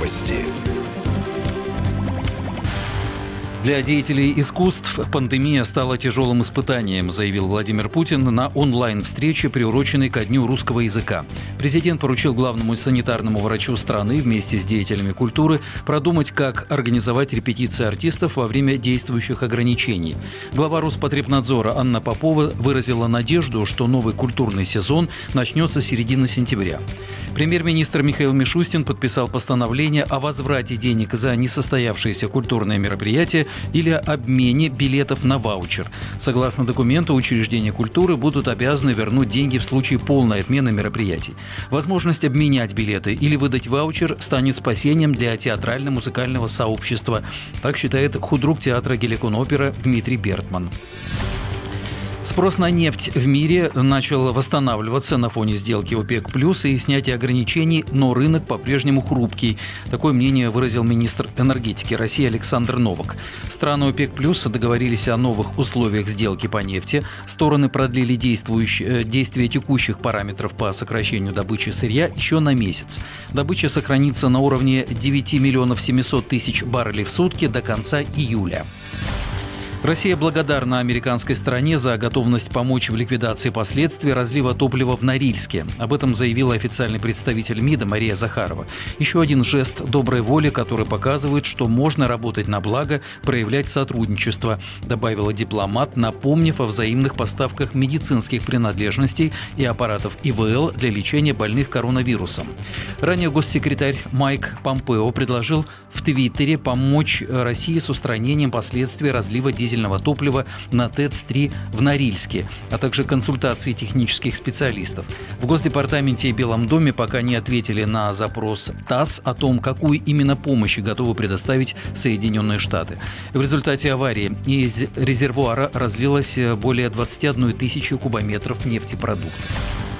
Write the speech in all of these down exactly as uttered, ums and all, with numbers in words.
Новости. Для деятелей искусств пандемия стала тяжелым испытанием, заявил Владимир Путин на онлайн-встрече, приуроченной ко Дню русского языка. Президент поручил главному санитарному врачу страны вместе с деятелями культуры продумать, как организовать репетиции артистов во время действующих ограничений. Глава Роспотребнадзора Анна Попова выразила надежду, что новый культурный сезон начнется с середины сентября. Премьер-министр Михаил Мишустин подписал постановление о возврате денег за несостоявшиеся культурные мероприятия или обмене билетов на ваучер. Согласно документу, учреждения культуры будут обязаны вернуть деньги в случае полной отмены мероприятий. Возможность обменять билеты или выдать ваучер станет спасением для театрально-музыкального сообщества. Так считает худрук театра Геликон-опера Дмитрий Бертман. Спрос на нефть в мире начал восстанавливаться на фоне сделки ОПЕК+, и снятия ограничений, но рынок по-прежнему хрупкий. Такое мнение выразил министр энергетики России Александр Новак. Страны ОПЕК+ договорились о новых условиях сделки по нефти. Стороны продлили действующие, действие текущих параметров по сокращению добычи сырья еще на месяц. Добыча сохранится на уровне девять миллионов семьсот тысяч баррелей в сутки до конца июля. Россия благодарна американской стороне за готовность помочь в ликвидации последствий разлива топлива в Норильске. Об этом заявила официальный представитель МИДа Мария Захарова. Еще один жест доброй воли, который показывает, что можно работать на благо, проявлять сотрудничество, добавила дипломат, напомнив о взаимных поставках медицинских принадлежностей и аппаратов И В Л для лечения больных коронавирусом. Ранее госсекретарь Майк Помпео предложил в Твиттере помочь России с устранением последствий разлива дизельного топлива на ТЭЦ три в Норильске, а также консультации технических специалистов. В Госдепартаменте и Белом доме пока не ответили на запрос ТАСС о том, какую именно помощь готовы предоставить Соединенные Штаты. В результате аварии из резервуара разлилось более двадцать одна тысяча кубометров нефтепродуктов.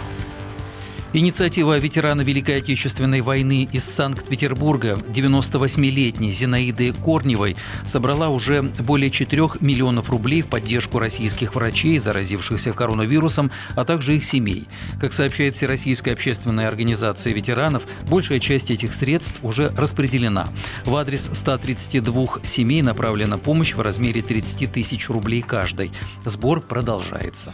Инициатива ветерана Великой Отечественной войны из Санкт-Петербурга девяносто восьмилетней Зинаиды Корневой собрала уже более четырех миллионов рублей в поддержку российских врачей, заразившихся коронавирусом, а также их семей. Как сообщает Всероссийская общественная организация ветеранов, большая часть этих средств уже распределена. В адрес ста тридцати двух семей направлена помощь в размере тридцати тысяч рублей каждой. Сбор продолжается.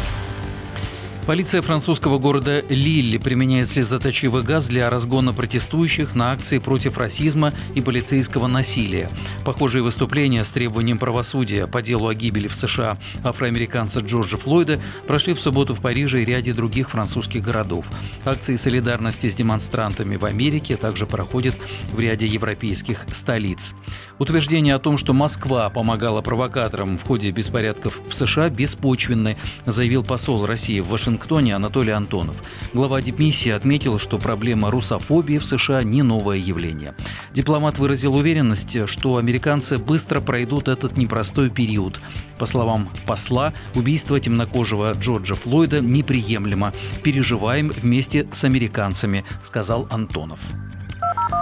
Полиция французского города Лиль применяет слезоточивый газ для разгона протестующих на акции против расизма и полицейского насилия. Похожие выступления с требованием правосудия по делу о гибели в США афроамериканца Джорджа Флойда прошли в субботу в Париже и ряде других французских городов. Акции солидарности с демонстрантами в Америке также проходят в ряде европейских столиц. Утверждение о том, что Москва помогала провокаторам в ходе беспорядков в США, беспочвенны, заявил посол России в Вашингтоне Анатолий Антонов. Глава дипмиссии отметил, что проблема русофобии в США не новое явление. Дипломат выразил уверенность, что американцы быстро пройдут этот непростой период. По словам посла, убийство темнокожего Джорджа Флойда неприемлемо. Переживаем вместе с американцами, сказал Антонов.